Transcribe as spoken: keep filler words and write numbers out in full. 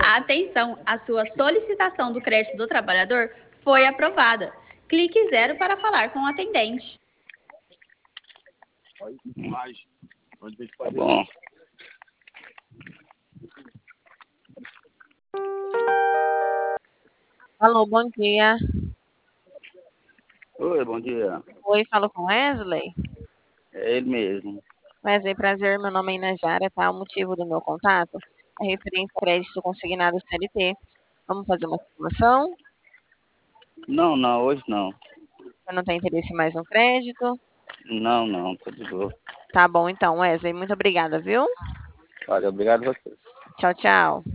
Atenção, a sua solicitação do crédito do trabalhador foi aprovada. Clique zero para falar com o atendente. Tá bom. Alô, bom dia. Oi, bom dia. Oi, falo com Wesley. É ele mesmo. Wesley, prazer, meu nome é Inajara, tá? O motivo do meu contato é referente ao crédito consignado C L T. Vamos fazer uma simulação? Não, não, hoje não. Você não tem interesse mais no crédito? Não, não, tô de boa. Tá bom, então, Wesley, muito obrigada, viu? Olha, obrigado a você. Tchau, tchau.